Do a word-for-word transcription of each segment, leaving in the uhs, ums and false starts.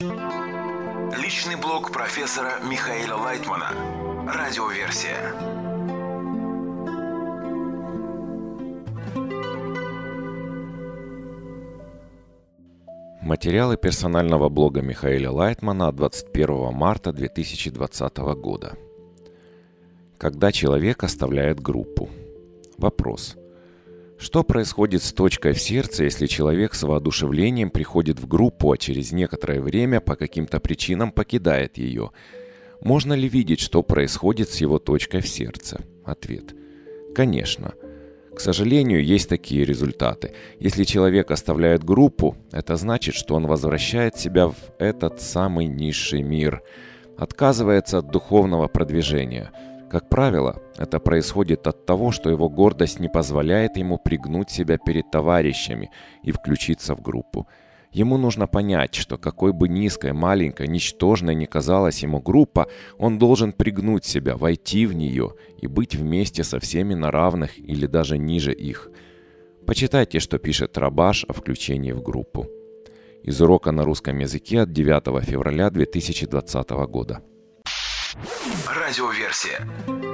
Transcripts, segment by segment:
Личный блог профессора Михаила Лайтмана. Радиоверсия. Материалы персонального блога Михаила Лайтмана от двадцать первого марта две тысячи двадцатого года. Когда человек оставляет группу. Вопрос. Что происходит с точкой в сердце, если человек с воодушевлением приходит в группу, а через некоторое время по каким-то причинам покидает ее? Можно ли видеть, что происходит с его точкой в сердце? Ответ. Конечно. К сожалению, есть такие результаты. Если человек оставляет группу, это значит, что он возвращает себя в этот самый низший мир, отказывается от духовного продвижения. Как правило, это происходит от того, что его гордость не позволяет ему пригнуть себя перед товарищами и включиться в группу. Ему нужно понять, что какой бы низкой, маленькой, ничтожной ни казалась ему группа, он должен пригнуть себя, войти в нее и быть вместе со всеми на равных или даже ниже их. Почитайте, что пишет Рабаш о включении в группу. Из урока на русском языке от девятого февраля две тысячи двадцатого года. Радиоверсия.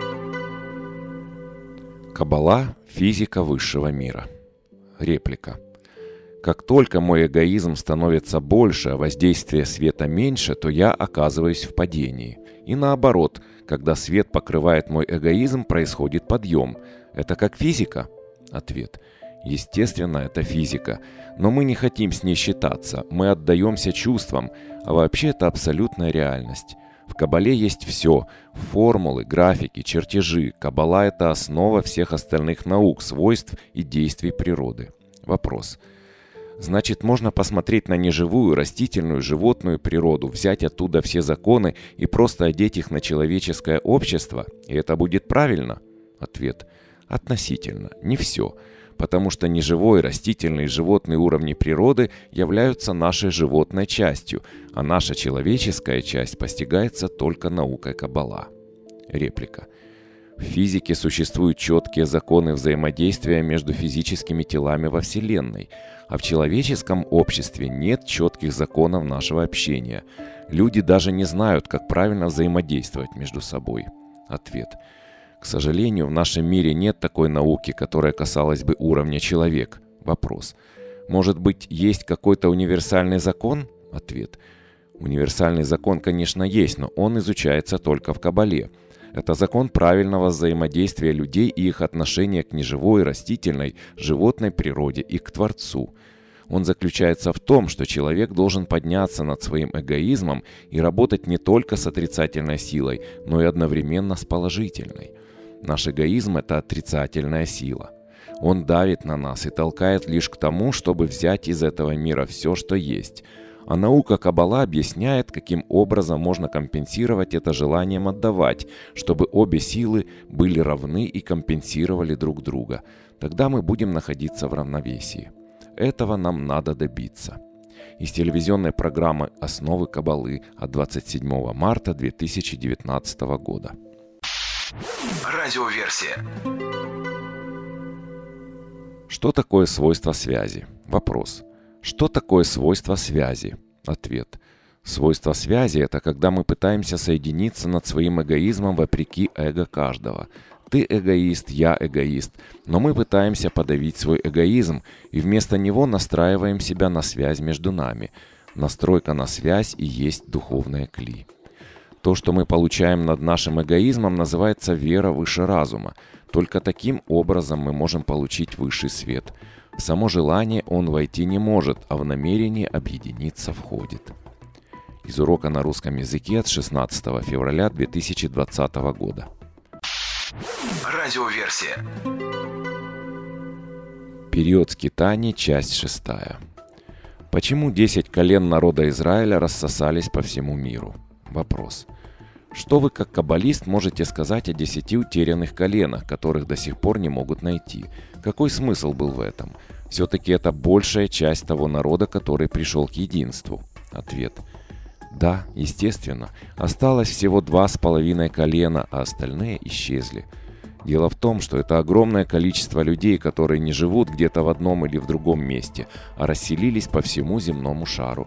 Каббала – физика высшего мира. Реплика. Как только мой эгоизм становится больше, а воздействие света меньше, то я оказываюсь в падении. И наоборот, когда свет покрывает мой эгоизм, происходит подъем. Это как физика? Ответ. Естественно, это физика. Но мы не хотим с ней считаться, мы отдаемся чувствам, а вообще это абсолютная реальность. В Каббале есть все – формулы, графики, чертежи. Каббала – это основа всех остальных наук, свойств и действий природы. Вопрос. Значит, можно посмотреть на неживую, растительную, животную природу, взять оттуда все законы и просто одеть их на человеческое общество, и это будет правильно? Ответ. Относительно. Не все. Потому что неживой, растительный и животный уровни природы являются нашей животной частью, а наша человеческая часть постигается только наукой Каббала. Реплика. В физике существуют четкие законы взаимодействия между физическими телами во Вселенной, а в человеческом обществе нет четких законов нашего общения. Люди даже не знают, как правильно взаимодействовать между собой. Ответ. К сожалению, в нашем мире нет такой науки, которая касалась бы уровня человек. Вопрос. Может быть, есть какой-то универсальный закон? Ответ. Универсальный закон, конечно, есть, но он изучается только в Каббале. Это закон правильного взаимодействия людей и их отношения к неживой, растительной, животной природе и к Творцу. Он заключается в том, что человек должен подняться над своим эгоизмом и работать не только с отрицательной силой, но и одновременно с положительной. Наш эгоизм – это отрицательная сила. Он давит на нас и толкает лишь к тому, чтобы взять из этого мира все, что есть. А наука Каббала объясняет, каким образом можно компенсировать это желанием отдавать, чтобы обе силы были равны и компенсировали друг друга. Тогда мы будем находиться в равновесии. Этого нам надо добиться. Из телевизионной программы «Основы Каббалы» от двадцать седьмого марта две тысячи девятнадцатого года. Радиоверсия. Что такое свойство связи? Вопрос. Что такое свойство связи? Ответ. Свойство связи – это когда мы пытаемся соединиться над своим эгоизмом вопреки эго каждого. Ты эгоист, я эгоист, но мы пытаемся подавить свой эгоизм и вместо него настраиваем себя на связь между нами. Настройка на связь и есть духовное кли. То, что мы получаем над нашим эгоизмом, называется вера выше разума. Только таким образом мы можем получить высший свет. В само желание он войти не может, а в намерение объединиться входит. Из урока на русском языке от шестнадцатого февраля две тысячи двадцатого года. Радиоверсия. Период скитаний, часть шестая. Почему десять колен народа Израиля рассосались по всему миру? Вопрос. Что вы, как каббалист, можете сказать о десяти утерянных коленах, которых до сих пор не могут найти? Какой смысл был в этом? Все-таки это большая часть того народа, который пришел к единству. Ответ. Да, естественно. Осталось всего два с половиной колена, а остальные исчезли. Дело в том, что это огромное количество людей, которые не живут где-то в одном или в другом месте, а расселились по всему земному шару.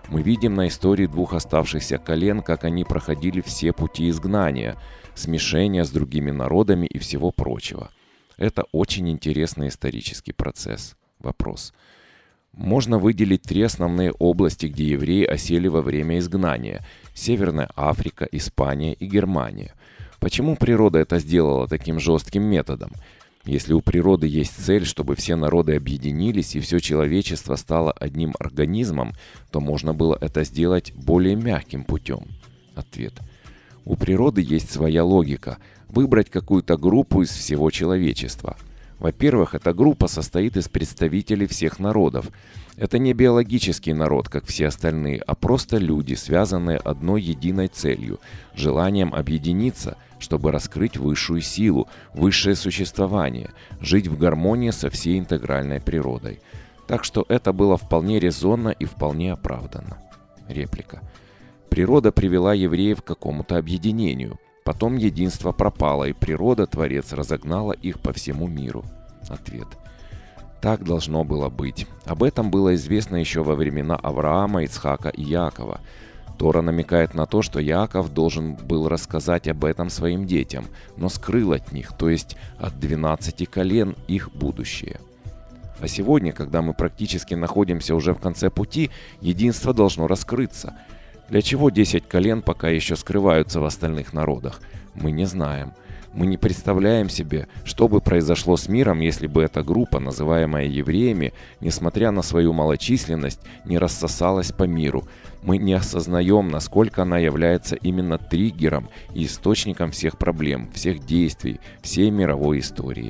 Мы видим на истории двух оставшихся колен, как они проходили все пути изгнания, смешения с другими народами и всего прочего. Это очень интересный исторический процесс. Вопрос. Можно выделить три основные области, где евреи осели во время изгнания: Северная Африка, Испания и Германия. Почему природа это сделала таким жестким методом? Если у природы есть цель, чтобы все народы объединились и все человечество стало одним организмом, то можно было это сделать более мягким путем. Ответ. У природы есть своя логика – выбрать какую-то группу из всего человечества. Во-первых, эта группа состоит из представителей всех народов. Это не биологический народ, как все остальные, а просто люди, связанные одной единой целью – желанием объединиться, чтобы раскрыть высшую силу, высшее существование, жить в гармонии со всей интегральной природой. Так что это было вполне резонно и вполне оправданно. Реплика. Природа привела евреев к какому-то объединению. Потом единство пропало, и природа, Творец, разогнала их по всему миру. Ответ. Так должно было быть. Об этом было известно еще во времена Авраама, Ицхака и Иакова. Тора намекает на то, что Иаков должен был рассказать об этом своим детям, но скрыл от них, то есть от двенадцати колен, их будущее. А сегодня, когда мы практически находимся уже в конце пути, единство должно раскрыться. Для чего десять колен пока еще скрываются в остальных народах? Мы не знаем. Мы не представляем себе, что бы произошло с миром, если бы эта группа, называемая евреями, несмотря на свою малочисленность, не рассосалась по миру. Мы не осознаем, насколько она является именно триггером и источником всех проблем, всех действий, всей мировой истории.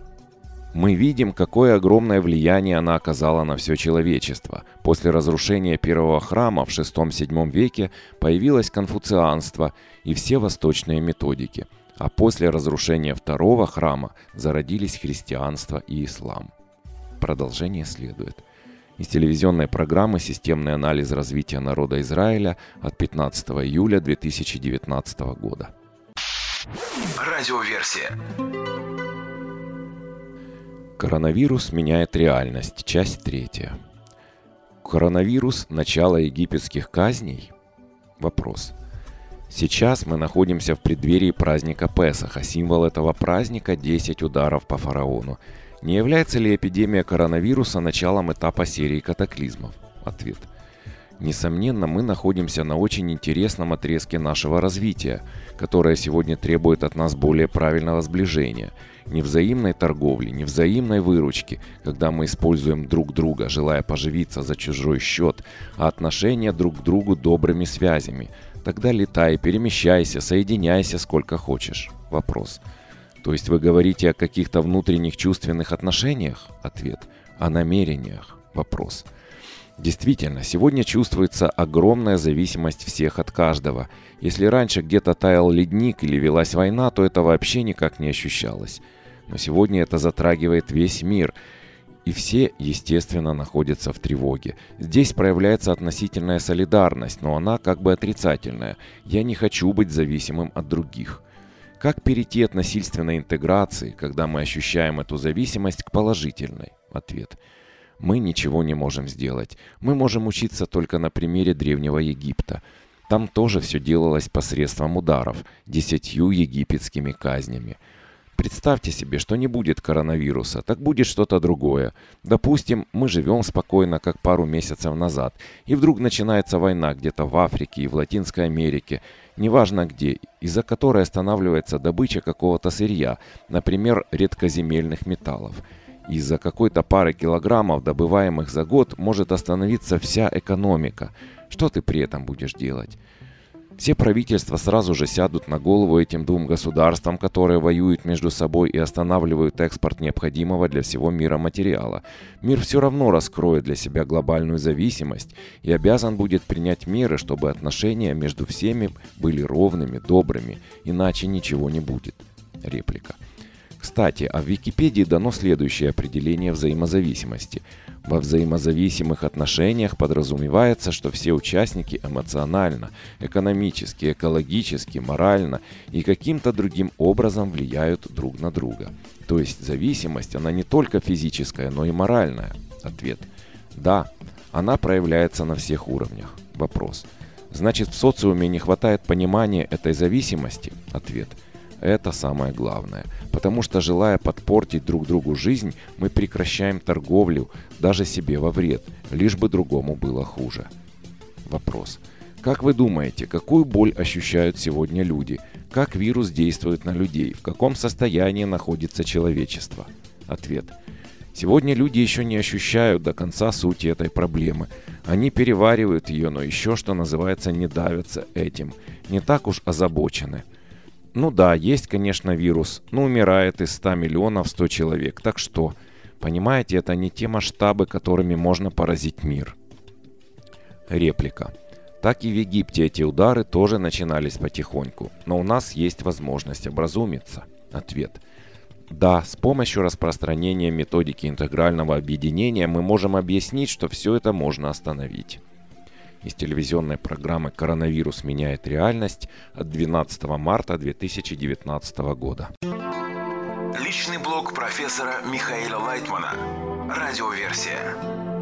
Мы видим, какое огромное влияние она оказала на все человечество. После разрушения первого храма в шестом-седьмом веке появилось конфуцианство и все восточные методики. А после разрушения второго храма зародились христианство и ислам. Продолжение следует. Из телевизионной программы «Системный анализ развития народа Израиля» от пятнадцатого июля две тысячи девятнадцатого года. Радиоверсия. Коронавирус меняет реальность. Часть третья. Коронавирус – начало египетских казней? Вопрос. Сейчас мы находимся в преддверии праздника Песаха. Символ этого праздника – десять ударов по фараону. Не является ли эпидемия коронавируса началом этапа серии катаклизмов? Ответ. Несомненно, мы находимся на очень интересном отрезке нашего развития, которое сегодня требует от нас более правильного сближения. Не взаимной торговли, не взаимной выручки, когда мы используем друг друга, желая поживиться за чужой счет, а отношения друг к другу добрыми связями. Тогда летай, перемещайся, соединяйся сколько хочешь. Вопрос. То есть вы говорите о каких-то внутренних чувственных отношениях? Ответ. О намерениях. Вопрос. Действительно, сегодня чувствуется огромная зависимость всех от каждого. Если раньше где-то таял ледник или велась война, то это вообще никак не ощущалось. Но сегодня это затрагивает весь мир, и все, естественно, находятся в тревоге. Здесь проявляется относительная солидарность, но она как бы отрицательная. Я не хочу быть зависимым от других. Как перейти от насильственной интеграции, когда мы ощущаем эту зависимость, к положительной? Ответ. Мы ничего не можем сделать. Мы можем учиться только на примере Древнего Египта. Там тоже все делалось посредством ударов, десятью египетскими казнями. Представьте себе, что не будет коронавируса, так будет что-то другое. Допустим, мы живем спокойно, как пару месяцев назад, и вдруг начинается война где-то в Африке и в Латинской Америке, неважно где, из-за которой останавливается добыча какого-то сырья, например, редкоземельных металлов. Из-за какой-то пары килограммов, добываемых за год, может остановиться вся экономика. Что ты при этом будешь делать? Все правительства сразу же сядут на голову этим двум государствам, которые воюют между собой и останавливают экспорт необходимого для всего мира материала. Мир все равно раскроет для себя глобальную зависимость и обязан будет принять меры, чтобы отношения между всеми были ровными, добрыми, иначе ничего не будет. Реплика. Кстати, а в Википедии дано следующее определение взаимозависимости. Во взаимозависимых отношениях подразумевается, что все участники эмоционально, экономически, экологически, морально и каким-то другим образом влияют друг на друга. То есть зависимость, она не только физическая, но и моральная. Ответ. Да, она проявляется на всех уровнях. Вопрос. Значит, в социуме не хватает понимания этой зависимости? Ответ. Это самое главное. Потому что, желая подпортить друг другу жизнь, мы прекращаем торговлю, даже себе во вред, лишь бы другому было хуже. Вопрос. Как вы думаете, какую боль ощущают сегодня люди? Как вирус действует на людей? В каком состоянии находится человечество? Ответ. Сегодня люди еще не ощущают до конца сути этой проблемы. Они переваривают ее, но еще, что называется, не давятся этим. Не так уж озабочены. Ну да, есть, конечно, вирус, но умирает из ста миллионов сто человек. Так что, понимаете, это не те масштабы, которыми можно поразить мир. Реплика. Так и в Египте эти удары тоже начинались потихоньку, но у нас есть возможность образумиться. Ответ. Да, с помощью распространения методики интегрального объединения мы можем объяснить, что все это можно остановить. Из телевизионной программы «Коронавирус меняет реальность» от двенадцатого марта две тысячи девятнадцатого года. Личный блог профессора Михаила Лайтмана. Радиоверсия.